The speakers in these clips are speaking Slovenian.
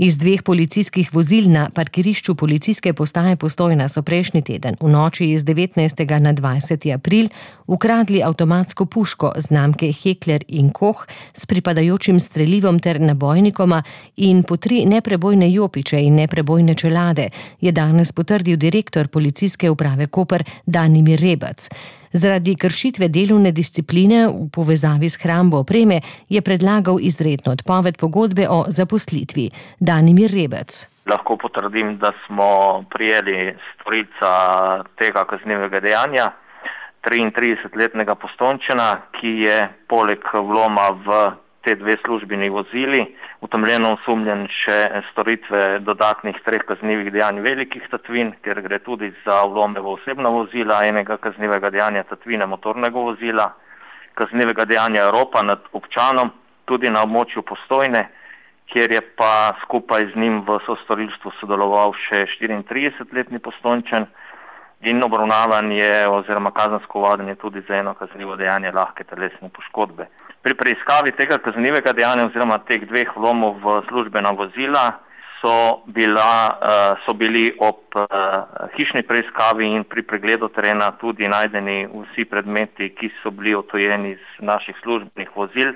Iz 2 policijskih vozil na parkirišču policijske postaje Postojna so prejšnji teden v noči iz 19. na 20. april ukradli avtomatsko puško znamke Heckler & Koch s pripadajočim strelivom ter nabojnikoma in po 3 neprebojne jopiče in neprebojne čelade, je danes potrdil direktor policijske uprave Koper Danimir Rebec. Zaradi kršitve delovne discipline v povezavi s hrambo opreme je predlagal izredno odpoved pogodbe o zaposlitvi. Danimir Rebec. Lahko potrdim, da smo prijeli storilca tega kaznivega dejanja, 33-letnega Postojnčana, ki je poleg vloma v te 2 službeni vozili utemeljeno osumljen še storitve dodatnih 3 kaznivih dejanj velikih tatvin, ker gre tudi za vlome v osebna vozila, enega kaznivega dejanja tatvine motornega vozila, kaznivega dejanja ropa nad občanom, tudi na območju Postojne, kjer je pa skupaj z njim v sostorilstvu sodeloval še 34-letni Postojnčan in obravnavan je oziroma kazensko ovaden je tudi za eno kaznivo dejanje lahke telesne poškodbe. Pri preiskavi tega kaznivega dejanja oziroma teh 2 vlomov v službena vozila so bili ob hišni preiskavi in pri pregledu terena tudi najdeni vsi predmeti, ki so bili odtujeni iz naših službenih vozil,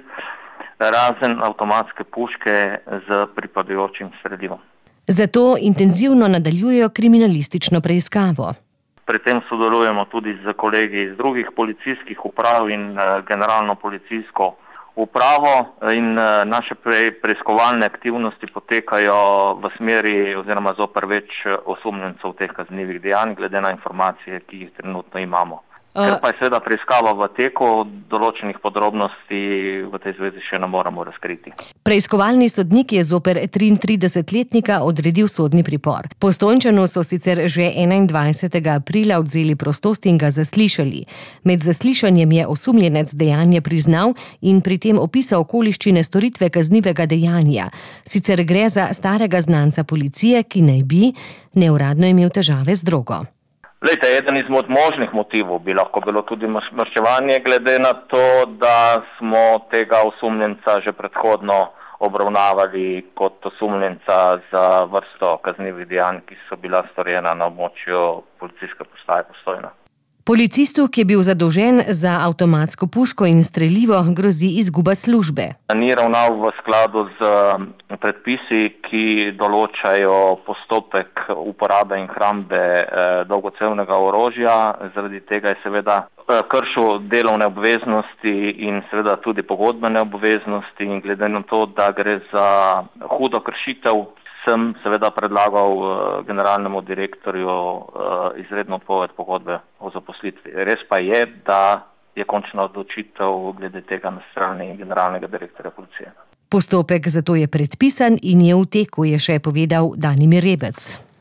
razen avtomatske puške z pripadajočim strelivom. Zato intenzivno nadaljujejo kriminalistično preiskavo. Pri tem sodelujemo tudi z kolegi iz drugih policijskih uprav in generalno policijsko upravo in naše preiskovalne aktivnosti potekajo v smeri oziroma zoper več osumljencev teh kaznivih dejanj, glede na informacije, ki jih trenutno imamo. Ker pa je seveda preiskava v teku, določenih podrobnosti v tej zvezi še ne moremo razkriti. Preiskovalni sodnik je zoper 33-letnika odredil sodni pripor. Postojnčanu so sicer že 21. aprila odvzeli prostost in ga zaslišali. Med zaslišanjem je osumljenec dejanje priznal in pri tem opisal okoliščine storitve kaznivega dejanja. Sicer gre za starega znanca policije, ki naj bi neuradno imel težave z drogo. Glejte, eden izmed možnih motivov bi lahko bilo tudi maščevanje, glede na to, da smo tega osumljenca že predhodno obravnavali kot osumljenca za vrsto kaznivih dejanj, ki so bila storjena na območju policijske postaje Postojna. Policistu, ki je bil zadolžen za avtomatsko puško in strelivo, grozi izguba službe. Ni ravnal v skladu z predpisi, ki določajo postopek uporabe in hrambe dolgocevnega orožja. Zaradi tega je seveda kršil delovne obveznosti in seveda tudi pogodbene obveznosti in glede na to, da gre za hudo kršitev, sem seveda predlagal generalnemu direktorju izredno odpoved pogodbe o zaposlitvi. Res pa je, da je končna odločitev glede tega na strani generalnega direktorja policije. Postopek zato je predpisan in je v teku, je še povedal Danimir Rebec.